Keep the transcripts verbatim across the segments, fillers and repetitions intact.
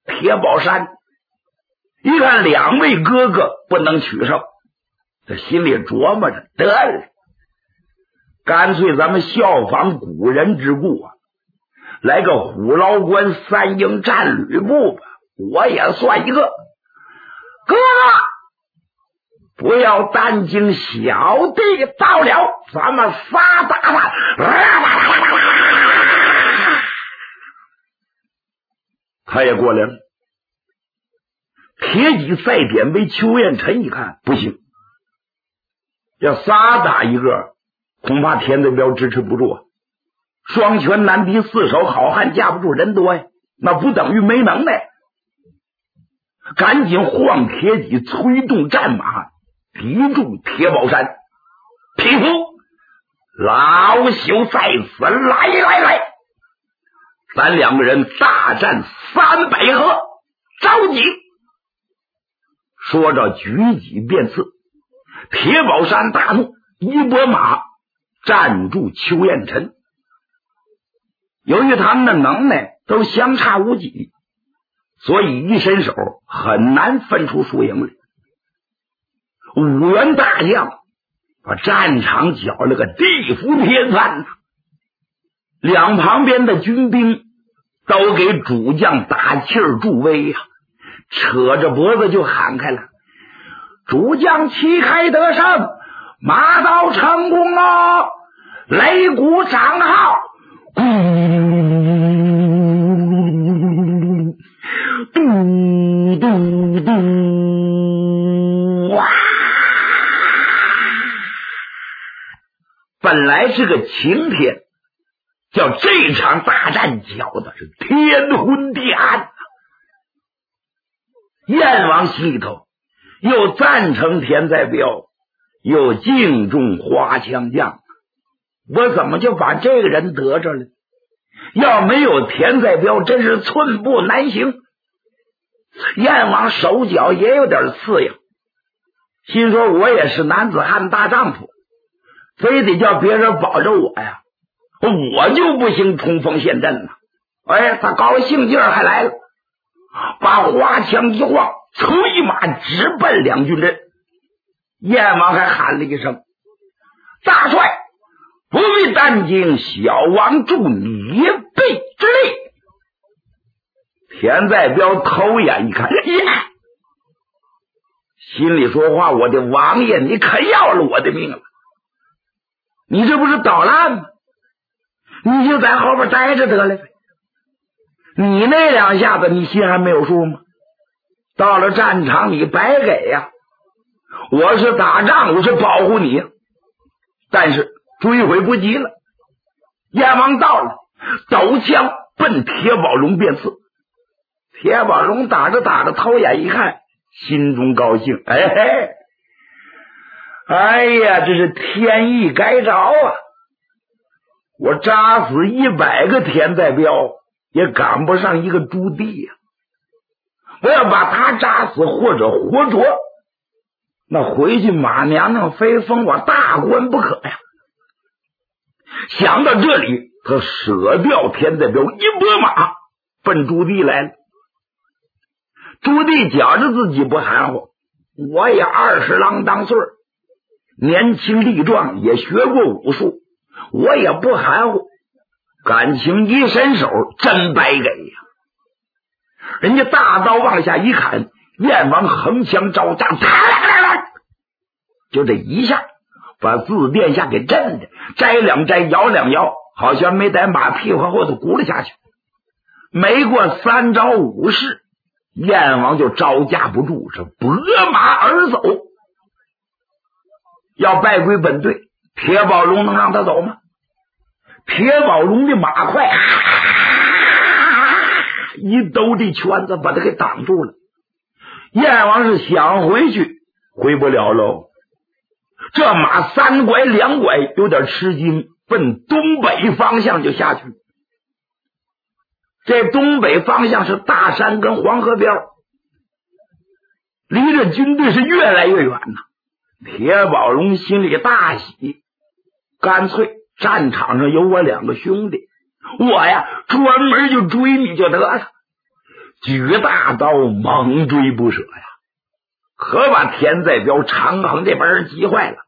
铁宝山。一看两位哥哥不能取胜，这心里琢磨着，得了，干脆咱们效仿古人之故啊，来个虎牢关三英战吕布吧，我也算一个。哥哥，不要担惊，小弟到了，咱们仨打他。他也过来了。铁戟赛典被邱彦辰一看，不行，要仨打一个，恐怕田泽彪支持不住啊。双拳难敌四手，好汉架不住人多呀，那不等于没能耐。赶紧晃铁戟，催动战马，敌住铁宝山。匹夫，老朽在此，来来来，咱两个人大战三百合，着急。说着举戟便刺，铁宝山大怒，一拨马站住邱彦辰。由于他们的能耐都相差无几，所以一伸手很难分出输赢来。五员大将把战场搅了个地覆天翻呐，两旁边的军兵都给主将打气儿助威呀、啊，扯着脖子就喊开了：主将旗开得胜，马到成功哦！擂鼓长号，嘟嘟嘟嘟，哇！本来是个晴天，叫这场大战搅的是天昏地暗。燕王心里头又赞成田在彪，又敬重花枪将，我怎么就把这个人得着了？要没有田在彪，真是寸步难行。燕王手脚也有点刺痒，心说我也是男子汉大丈夫，非得叫别人保着我呀，我就不行冲锋陷阵了。哎，他高兴劲儿还来了，把花枪一晃，催马直奔两军阵。燕王还喊了一声：大帅，不必担惊，小王助你一臂之力。田在彪偷眼一看，呀，心里说话：我的王爷，你可要了我的命了！你这不是捣乱吗？你就在后边待着得了呗。你那两下子你心还没有数吗？到了战场你白给呀、啊！我是打仗，我是保护你，但是追悔不及了。燕王到了，抖枪奔铁宝龙便刺。铁宝龙打着打着，偷眼一看，心中高兴，哎嘿，哎呀，这是天意该着啊！我扎死一百个田在彪，也赶不上一个朱棣呀、啊！我要把他扎死或者活捉，那回去马娘娘非封我大官不可呀！想到这里，他舍掉田在彪，一拨马奔朱棣来了。朱棣觉着自己不含糊，我也二十郎当岁，年轻力壮，也学过武术，我也不含糊，感情一伸手，真白给呀！人家大刀往下一砍，燕王横枪招架，就这一下把自殿下给震的摘两摘，摇两摇，好像没在马屁股后头轱辘下去。没过三招五式，燕王就招架不住，是拨马而走。要败归本队，铁宝龙能让他走吗？铁宝龙的马快，啊、一兜的圈子把他给挡住了。燕王是想回去，回不了喽。这马三拐两拐，有点吃惊，奔东北方向就下去。这东北方向是大山跟黄河边，离着军队是越来越远呐。铁宝龙心里大喜，干脆战场上有我两个兄弟，我呀专门就追你就得了。 举大刀猛追不舍呀，可把田在彪、常衡这帮人急坏了。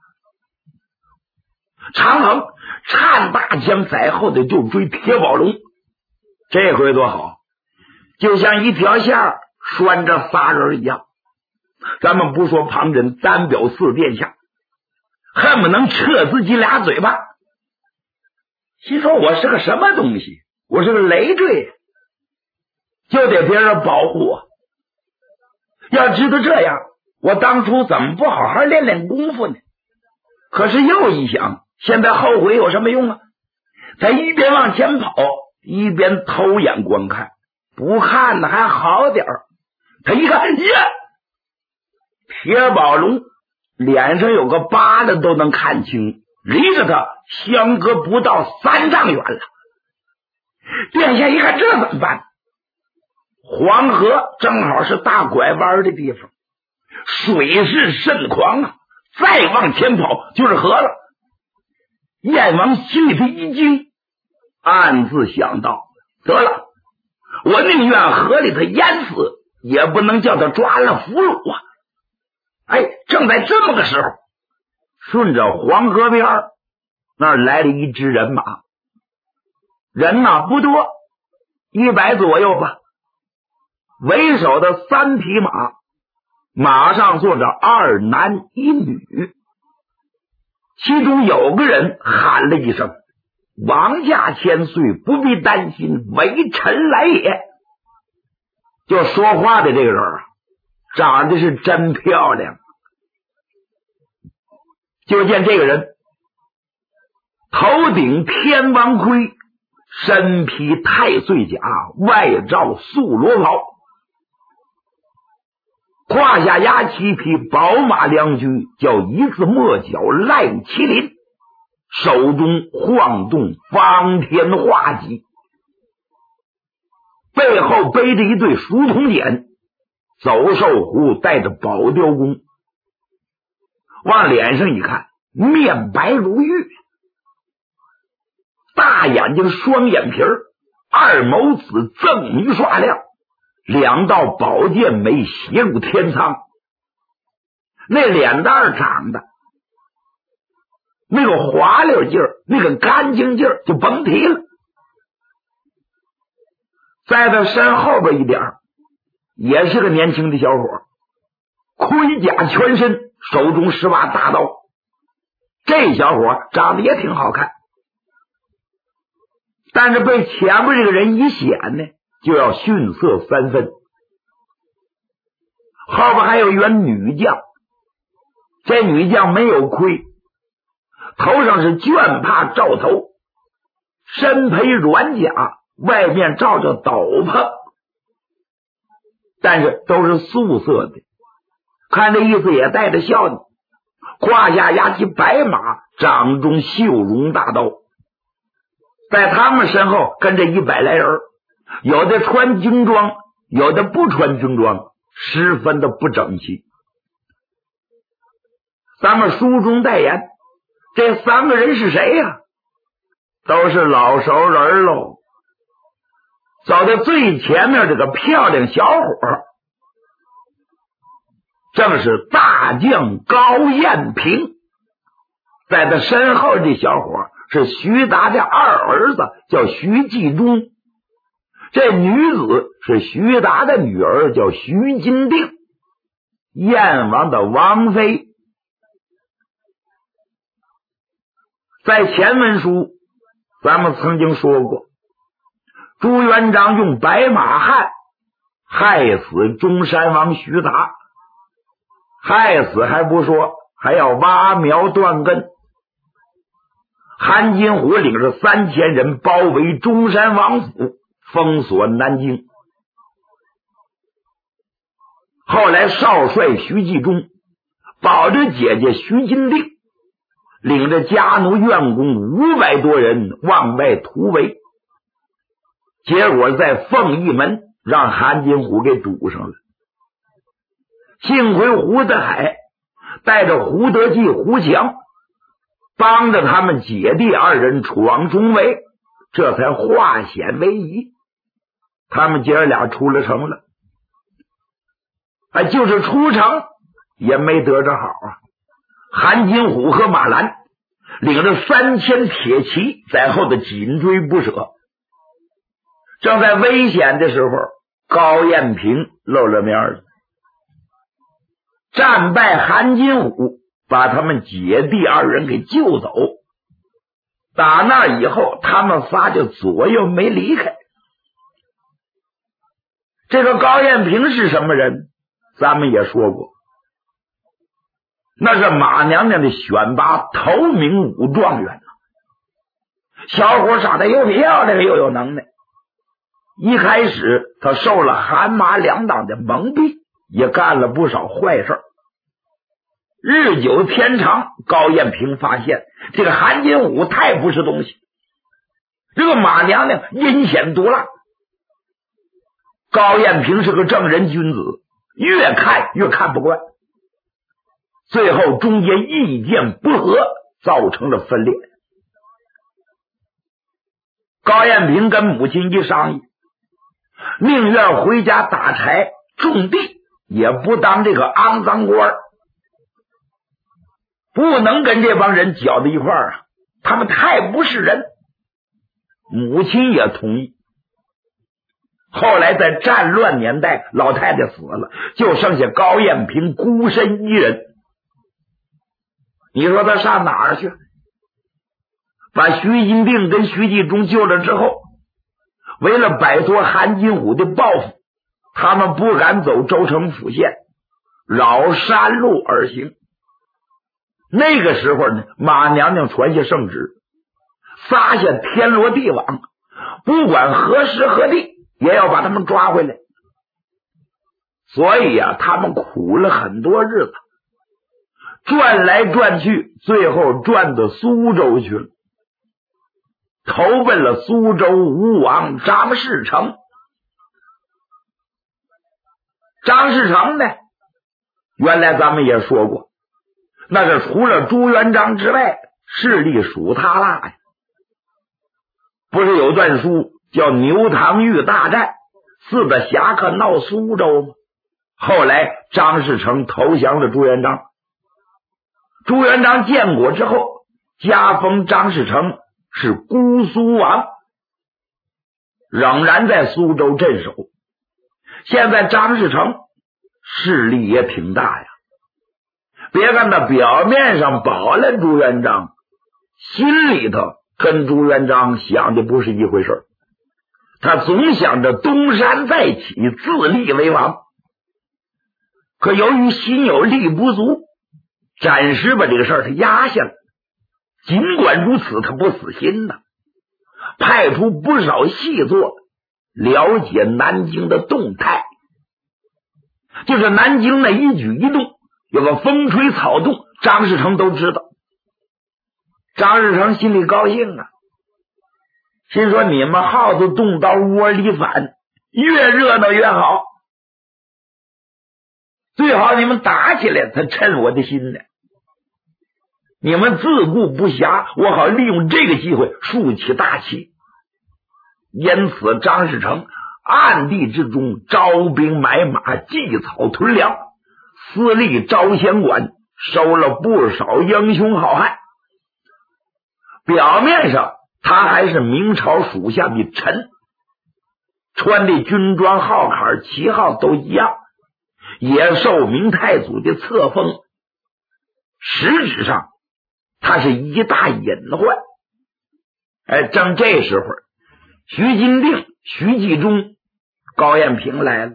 常衡颤大枪在后的就追铁宝龙，这回多好，就像一条线拴着仨人一样。咱们不说旁人，单表四殿下恨不能撤自己俩嘴巴，心说我是个什么东西，我是个累赘，就得别人保护我。要知道这样，我当初怎么不好好练练功夫呢？可是又一想，现在后悔有什么用啊？他一边往前跑，一边偷眼观看，不看呢还好点儿。他一看，呀，铁宝龙脸上有个疤的都能看清，离着他相隔不到三丈远了。殿下一看，这怎么办？黄河正好是大拐弯的地方，水势甚狂啊，再往前跑就是河了。燕王心里头一惊，暗自想到，得了，我宁愿河里头淹死，也不能叫他抓了俘虏啊！哎，正在这么个时候，顺着黄河边那儿来了一支人马，人呐不多，一百左右吧。为首的三匹马，马上坐着二男一女，其中有个人喊了一声：“王驾千岁，不必担心，微臣来也。”就说话的这个人啊，长得是真漂亮。就见这个人头顶天王盔，身披太岁甲，外罩素罗袍，胯下压七匹宝马良驹，叫一字末角赖麒麟，手中晃动方天画戟，背后背着一对书童锏，走兽胡带着宝雕弓，往脸上一看，面白如玉，大眼睛双眼皮儿，二眸子锃明刷亮，两道宝剑眉斜入天苍，那脸蛋长的那个滑溜劲儿，那个干净劲儿就甭提了。在他身后边一点也是个年轻的小伙，盔甲全身，手中十把大刀，这小伙长得也挺好看，但是被前面这个人一显呢，就要逊色三分。后边还有一员女将，这女将没有盔，头上是绢帕罩头，身披软甲，外面罩着斗篷，但是都是素色的，看这意思也带着笑呢。胯下压起白马，掌中绣绒大刀，在他们身后跟着一百来人，有的穿军装，有的不穿军装，十分的不整齐。咱们书中代言，这三个人是谁呀？都是老熟人喽。走在最前面这个漂亮小伙，正是大将高彦平，在他身后这小伙是徐达的二儿子，叫徐继忠，这女子是徐达的女儿，叫徐金定，燕王的王妃。在前文书咱们曾经说过，朱元璋用白马汉害死中山王徐达，害死还不说，还要挖苗断根。韩金虎领着三千人包围中山王府，封锁南京。后来少帅徐继忠保着姐姐徐金定，领着家奴院工五百多人往外突围，结果在凤翼门让韩金虎给堵上了。幸亏胡德海带着胡德济、胡强帮着他们姐弟二人闯重围，这才化险为夷。 他们姐儿俩出了城了，哎，就是出城也没得着好啊。韩金虎和马兰领着三千铁骑在后头紧追不舍。正在危险的时候，高彦平露了面了，战败韩金虎把他们姐弟二人给救走。打那以后，他们仨就左右没离开。这个高彦平是什么人？咱们也说过，那是马娘娘的选拔头名武状元，小伙长得又漂亮又有能耐。一开始他受了韩马两党的蒙蔽，也干了不少坏事。日久天长，高彦平发现这个韩金武太不是东西，这个马娘娘阴险毒辣。高彦平是个正人君子，越看越看不惯，最后中间意见不合，造成了分裂。高彦平跟母亲一商议，宁愿回家打柴种地，也不当这个肮脏官，不能跟这帮人搅在一块儿啊，他们太不是人。母亲也同意。后来在战乱年代，老太太死了，就剩下高彦平孤身一人。你说他上哪儿去？把徐金定跟徐继忠救了之后，为了摆脱韩金虎的报复，他们不敢走州城府县，绕山路而行。那个时候呢，马娘娘传下圣旨，撒下天罗地网，不管何时何地也要把他们抓回来。所以啊，他们苦了很多日子，转来转去，最后转到苏州去了，投奔了苏州吴王张士诚。张士诚呢，原来咱们也说过，那是除了朱元璋之外，势力属他大呀。不是有段书叫牛塘峪大战，四大侠客闹苏州吗？后来张士诚投降了朱元璋，朱元璋建国之后，加封张士诚是姑苏王，仍然在苏州镇守。现在张士诚势力也挺大呀，别看他表面上保了朱元璋，心里头跟朱元璋想的不是一回事。他总想着东山再起，自立为王。可由于心有力不足，暂时把这个事儿他压下了。尽管如此，他不死心呐，派出不少细作了解南京的动态。就是南京的一举一动，有个风吹草动，张士诚都知道。张士诚心里高兴啊，心说你们耗子动到窝里反，越热闹越好，最好你们打起来，他趁我的心呢。你们自顾不暇，我好利用这个机会竖起大旗。因此张士诚暗地之中招兵买马，祭草屯粮，私立招贤馆，收了不少英雄好汉。表面上他还是明朝属下的臣，穿的军装号坎旗号都一样，也受明太祖的册封。实质上他是一大隐患。哎，正这时候，徐金定、徐继忠、高彦平来了，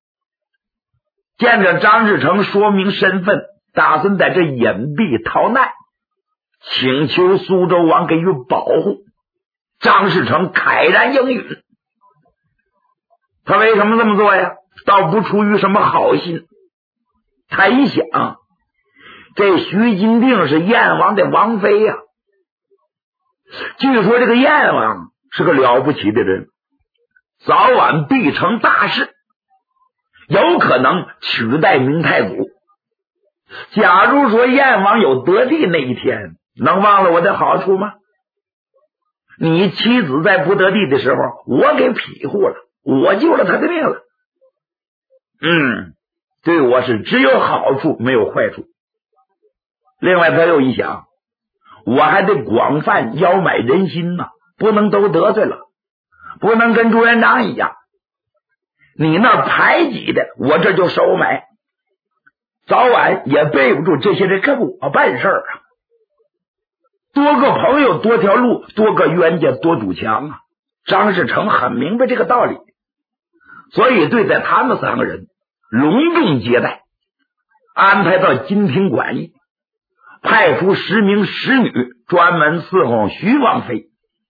见着张士诚说明身份，打算在这隐蔽逃难，请求苏州王给予保护。张士诚慨然应允。他为什么这么做呀？倒不出于什么好心。他一想，这徐金定是燕王的王妃呀、啊，据说这个燕王是个了不起的人，早晚必成大事，有可能取代明太祖。假如说燕王有得地那一天，能忘了我的好处吗？你妻子在不得地的时候，我给庇护了， 我救了他的命了。嗯，对我是只有好处没有坏处。另外他又一想，我还得广泛邀买人心呐、啊，不能都得罪了，不能跟朱元璋一样，你那排挤的我这就收买，早晚也背不住这些人跟我办事啊。多个朋友多条路，多个冤家多堵墙啊。张士诚很明白这个道理，所以对待他们三个人隆重接待，安排到金庭馆驿，派出十名使女专门伺候徐王妃，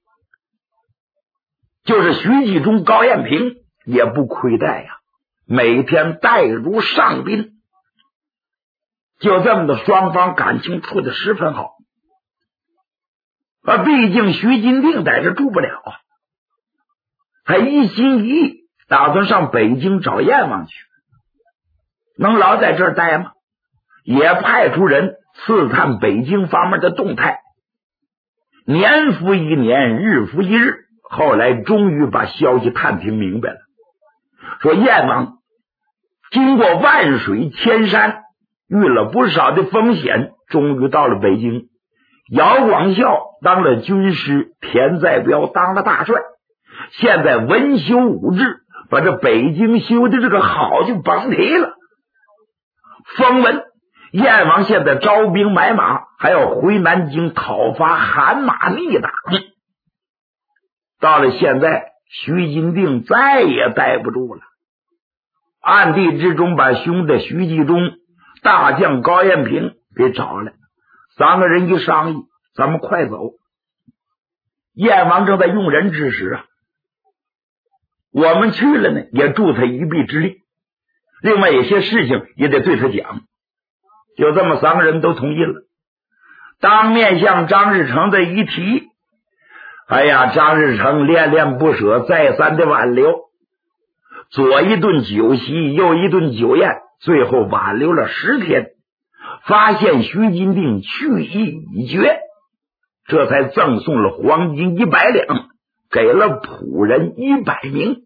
就是徐继忠、高彦平也不亏待呀，每天待如上宾。就这么的，双方感情处得十分好。而毕竟徐金定在这住不了啊，他一心一意打算上北京找燕王去，能老在这儿待吗？也派出人刺探北京方面的动态，年复一年，日复一日，后来终于把消息探听明白了，说燕王经过万水千山，遇了不少的风险，终于到了北京。姚广孝当了军师，田再彪当了大帅，现在文修武治，把这北京修的这个好就甭提了。风闻燕王现在招兵买马，还要回南京讨伐韩马逆党。到了现在，徐金定再也待不住了，暗地之中把兄弟徐继忠、大将高彦平给找来，三个人一商议，咱们快走。燕王正在用人之时啊，我们去了呢，也助他一臂之力，另外有些事情也得对他讲。就这么三个人都同意了，当面向张士诚的一提，哎呀，张士诚恋恋不舍，再三的挽留，左一顿酒席，右一顿酒宴，最后挽留了十天，发现徐金定去意已决，这才赠送了黄金一百两，给了仆人一百名。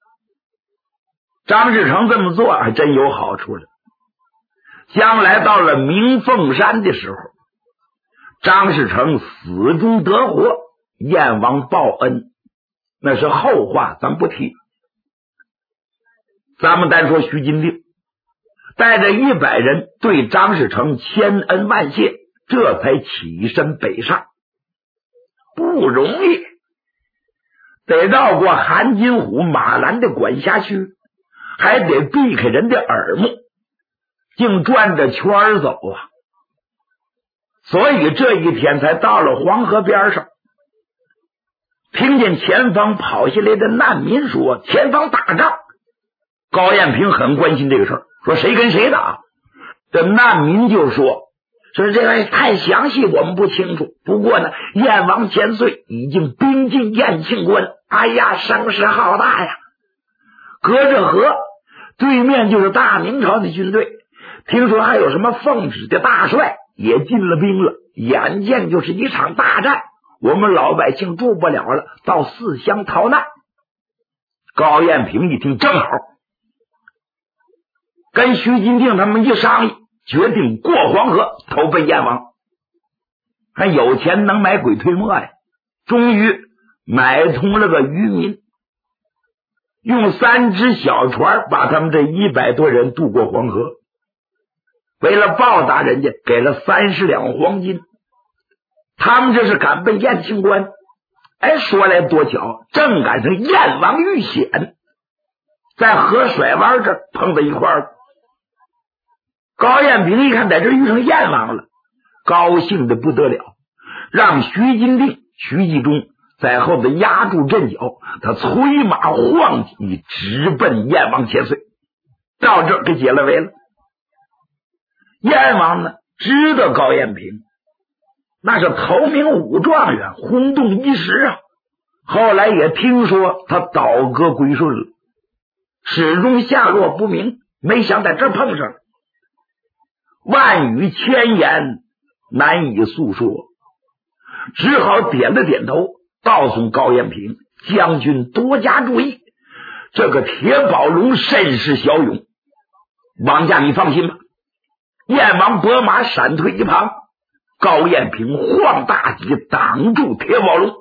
张士诚这么做还真有好处了，将来到了明凤山的时候，张士诚死中得活，燕王报恩，那是后话，咱不提。咱们单说徐金定带着一百人对张士诚千恩万谢，这才起身北上。不容易，得绕过韩金虎、马兰的管辖区，还得避开人的耳目，竟转着圈儿走啊！所以这一天才到了黄河边上，听见前方跑下来的难民说前方打仗。高彦平很关心这个事儿，说谁跟谁打？这难民就说说这个太详细我们不清楚，不过呢，燕王千岁已经兵进燕庆关，哎呀，声势浩大呀！隔着河对面就是大明朝的军队，听说还有什么奉旨的大帅也进了兵了，眼见就是一场大战，我们老百姓住不了了，到四乡逃难。高彦平一听正好，跟徐金定他们一商议，决定过黄河投奔燕王。还有钱能买鬼推磨呀，终于买通了个渔民，用三只小船把他们这一百多人渡过黄河。为了报答人家，给了三十两黄金。他们这是赶奔燕庆关，哎，说来多巧，正赶上燕王遇险，在河甩湾这儿碰到一块儿。高彦平一看在这遇上燕王了，高兴的不得了，让徐金定、徐继忠在后头压住阵脚，他催马晃戟直奔燕王千岁，到这儿给解了围了。燕王呢知道高彦平那是头名武状元，轰动一时啊，后来也听说他倒戈归顺了，始终下落不明，没想在这儿碰上了。万语千言难以诉说，只好点了点头，告诉高彦平将军多加注意， 这个铁宝龙甚是骁勇，王家你放心吧。燕王拨马闪退一旁，高彦平晃大戟挡住铁宝龙。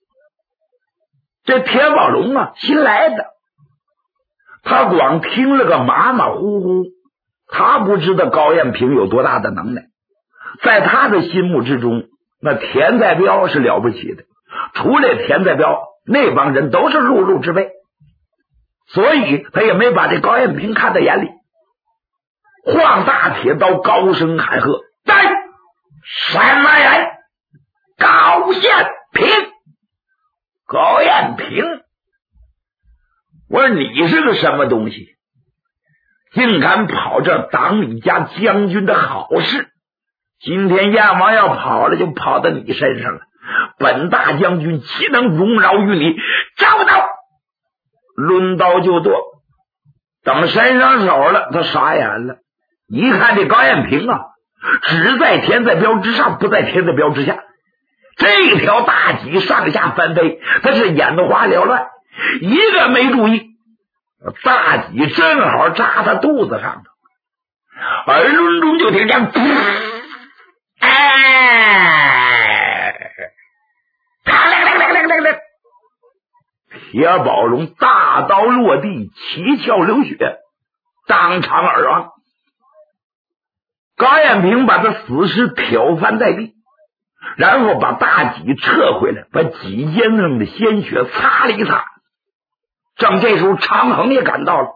这铁宝龙啊，新来的，他光听了个马马虎虎，他不知道高彦平有多大的能耐。在他的心目之中，那田在彪是了不起的，除了田在彪，那帮人都是碌碌之辈，所以他也没把这高彦平看在眼里。晃大铁刀，高声喊喝：“来，什么人？高彦平！高彦平！我说你是个什么东西，竟敢跑这挡你家将军的好事？今天燕王要跑了，就跑到你身上了。本大将军岂能容饶于你？找到，抡刀就剁。等伸上手了，他傻眼了，一看这高彦平啊，只在田在彪之上，不在田在彪之下。这条大戟上下翻飞，他是眼花缭乱，一个没注意，大戟正好扎他肚子上头，耳轮中就听见哎，铁宝龙大刀落地，七窍流血，当场而亡。高彦平把他死尸挑翻在地，然后把大戟撤回来，把戟尖上的鲜血擦了一擦。正这时候，常恒也赶到了。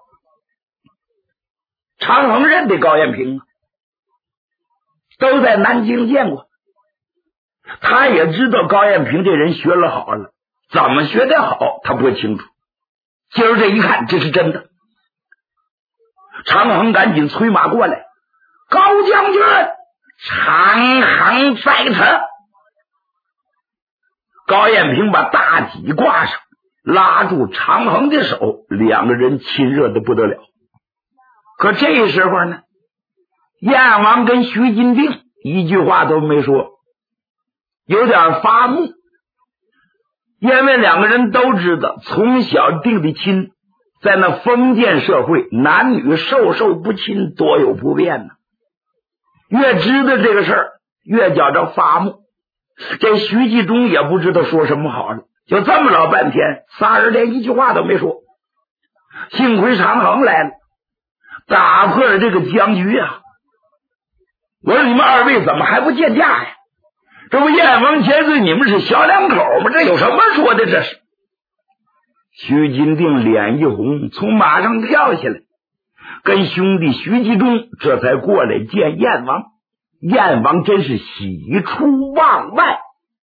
常恒认得高彦平啊，都在南京见过，他也知道高彦平这人学了好了，怎么学的好他不清楚。今儿这一看，这是真的。常恒赶紧催马过来，高将军，常恒在此。高彦平把大戟挂上，拉住常恒的手，两个人亲热的不得了。可这时候呢，燕王跟徐金定一句话都没说，有点发木，因为两个人都知道从小定的亲，在那封建社会，男女授受不亲，多有不便呢。越知道这个事儿，越觉着发木。这徐继忠也不知道说什么好了，就这么老半天，仨人连一句话都没说。幸亏常恒来了，打破了这个僵局啊！我说你们二位怎么还不见驾呀？这不燕王千岁，你们是小两口吗？这有什么说的？这是。徐金定脸一红，从马上跳下来，跟兄弟徐继忠这才过来见燕王。燕王真是喜出望外。